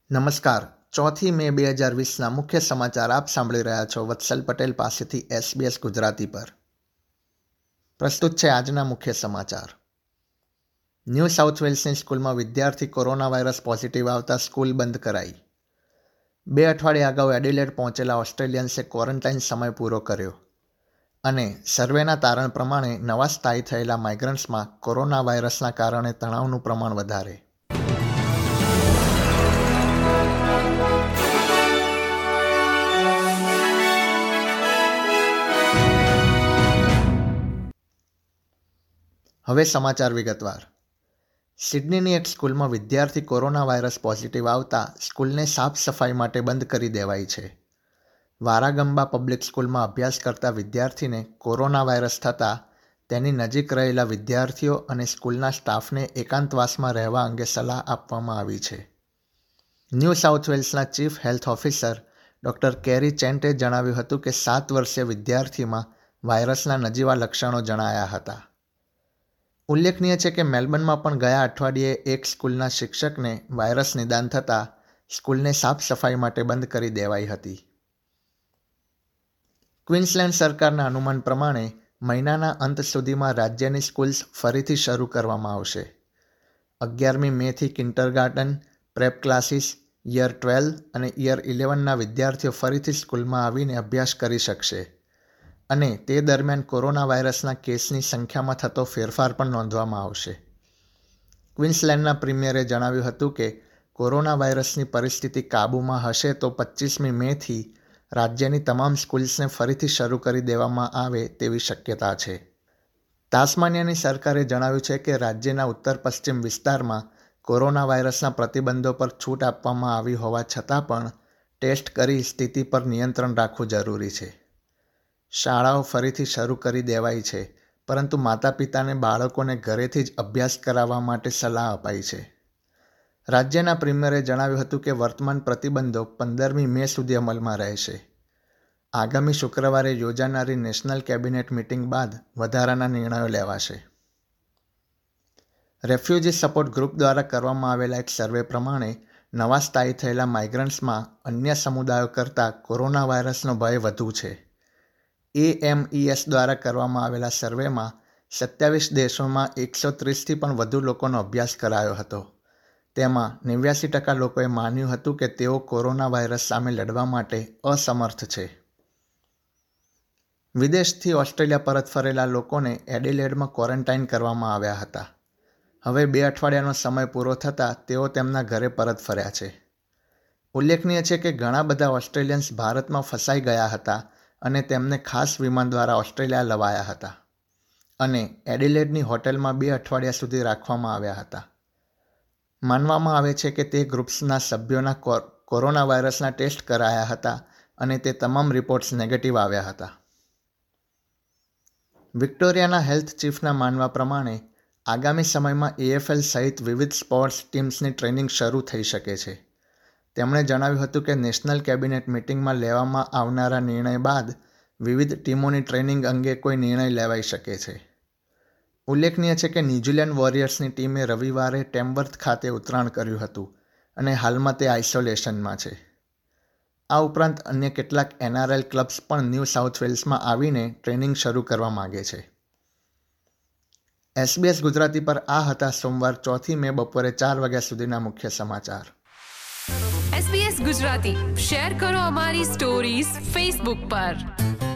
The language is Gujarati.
નમસ્કાર. 4 મે 2020ના મુખ્ય સમાચાર આપ સાંભળી રહ્યા છો વત્સલ પટેલ પાસેથી SBS ગુજરાતી પર. પ્રસ્તુત છે આજના મુખ્ય સમાચાર. ન્યૂ સાઉથ વેલ્સની સ્કૂલમાં વિદ્યાર્થી કોરોના વાયરસ પોઝિટિવ આવતા સ્કૂલ બંધ કરાઈ. 2 અઠવાડિયા અગાઉ એડિલેડ પહોંચેલા ઓસ્ટ્રેલિયન્સે ક્વોરન્ટાઇન સમય પૂરો કર્યો. અને સર્વેના તારણ પ્રમાણે નવા સ્થાયી થયેલા માઇગ્રન્ટ્સમાં કોરોના વાયરસના કારણે તણાવનું પ્રમાણ વધારે. હવે સમાચાર વિગતવાર. સિડનીની એક સ્કૂલમાં વિદ્યાર્થી કોરોના વાયરસ પોઝિટિવ આવતા સ્કૂલને સાફ સફાઈ માટે બંધ કરી દેવાઈ છે. વારાગંબા પબ્લિક સ્કૂલમાં અભ્યાસ કરતા વિદ્યાર્થીને કોરોના વાયરસ થતાં તેની નજીક રહેલા વિદ્યાર્થીઓ અને સ્કૂલના સ્ટાફને એકાંતવાસમાં રહેવા અંગે સલાહ આપવામાં આવી છે. ન્યૂ સાઉથ વેલ્સના chief health officer doctor Kerry Chant જણાવ્યું હતું કે 7 વર્ષીય વિદ્યાર્થીમાં વાયરસના નજીવા લક્ષણો જણાયા હતા. ઉલ્લેખનીય છે કે મેલબર્નમાં પણ ગયા અઠવાડિયે એક સ્કૂલના શિક્ષકને વાયરસ નિદાન થતાં સ્કૂલને સાફ સફાઈ માટે બંધ કરી દેવાઈ હતી. ક્વીન્સલેન્ડ સરકારના અનુમાન પ્રમાણે મહિનાના અંત સુધીમાં રાજ્યની સ્કૂલ્સ ફરીથી શરૂ કરવામાં આવશે. 11મી મેથી કિન્ડરગાર્ટન, પ્રેપ ક્લાસીસ, યર 12 અને યર 11ના વિદ્યાર્થીઓ ફરીથી સ્કૂલમાં આવીને અભ્યાસ કરી શકશે. અને તે દરમિયાન કોરોના વાયરસના કેસની સંખ્યામાં થતો ફેરફાર પણ નોંધવામાં આવશે. ક્વીન્સલેન્ડના પ્રીમિયરે જણાવ્યું હતું કે કોરોના વાયરસની પરિસ્થિતિ કાબૂમાં હશે તો 25મી મેથી રાજ્યની તમામ સ્કૂલ્સને ફરીથી શરૂ કરી દેવામાં આવે તેવી શક્યતા છે. તાસ્માનિયાની સરકારે જણાવ્યું છે કે રાજ્યના ઉત્તર પશ્ચિમ વિસ્તારમાં કોરોના વાયરસના પ્રતિબંધો પર છૂટ આપવામાં આવી હોવા છતાં પણ ટેસ્ટ કરી સ્થિતિ પર નિયંત્રણ રાખવું જરૂરી છે. શાળાઓ ફરીથી શરૂ કરી દેવાઈ છે, પરંતુ માતા પિતાને બાળકોને ઘરેથી જ અભ્યાસ કરાવવા માટે સલાહ અપાઈ છે. રાજ્યના પ્રીમિયરે જણાવ્યું હતું કે વર્તમાન પ્રતિબંધો 15મી મે સુધી અમલમાં રહેશે. આગામી શુક્રવારે યોજાનારી નેશનલ કેબિનેટ મિટિંગ બાદ વધારાના નિર્ણયો લેવાશે. રેફ્યુજી સપોર્ટ ગ્રુપ દ્વારા કરવામાં આવેલા એક સર્વે પ્રમાણે નવા સ્થાયી થયેલા માઇગ્રન્ટ્સમાં અન્ય સમુદાયો કરતાં કોરોના વાયરસનો ભય વધુ છે. AMES દ્વારા કરવામાં આવેલા સર્વેમાં 27 દેશોમાં 130થી પણ વધુ લોકોનો અભ્યાસ કરાયો હતો. તેમાં 89% લોકોએ માન્યું હતું કે તેઓ કોરોના વાયરસ સામે લડવા માટે અસમર્થ છે. વિદેશથી ઓસ્ટ્રેલિયા પરત ફરેલા લોકોને એડિલેડમાં ક્વોરન્ટાઇન કરવામાં આવ્યા હતા. હવે 2 અઠવાડિયાનો સમય પૂરો થતાં તેઓ તેમના ઘરે પરત ફર્યા છે. ઉલ્લેખનીય છે કે ઘણા બધા ઓસ્ટ્રેલિયન્સ ભારતમાં ફસાઈ ગયા હતા અને તેમને ખાસ વિમાન દ્વારા ઓસ્ટ્રેલિયા લવાયા હતા અને એડિલેડની હોટેલમાં 2 અઠવાડિયા સુધી રાખવામાં આવ્યા હતા. માનવામાં આવે છે કે તે ગ્રુપ્સના સભ્યોના કોરોના વાયરસના ટેસ્ટ કરાયા હતા અને તે તમામ રિપોર્ટ્સ નેગેટિવ આવ્યા હતા. વિક્ટોરિયાના હેલ્થ ચીફના માનવા પ્રમાણે આગામી સમયમાં AFL સહિત વિવિધ સ્પોર્ટ્સ ટીમ્સની ટ્રેનિંગ શરૂ થઈ શકે છે. તેમણે જણાવ્યું હતું કે નેશનલ કેબિનેટ મિટિંગમાં લેવામાં આવનારા નિર્ણય બાદ વિવિધ ટીમોની ટ્રેનિંગ અંગે કોઈ નિર્ણય લેવાઈ શકે છે. ઉલ્લેખનીય છે કે ન્યૂઝીલેન્ડ વોરિયર્સની ટીમે રવિવારે ટેમવર્થ ખાતે ઉતરાણ કર્યું હતું અને હાલમાં તે આઇસોલેશનમાં છે. આ ઉપરાંત અન્ય કેટલાક NRL ક્લબ્સ પણ ન્યૂ સાઉથ વેલ્સમાં આવીને ટ્રેનિંગ શરૂ કરવા માગે છે. SBS ગુજરાતી પર આ હતા સોમવાર 4 મે બપોરે 4 વાગ્યા સુધીના મુખ્ય સમાચાર. SBS ગુજરાતી શેર કરો અમારી સ્ટોરીઝ ફેસબુક પર.